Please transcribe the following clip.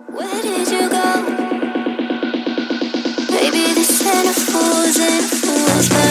Where did you go? Maybe this ain't a fool's but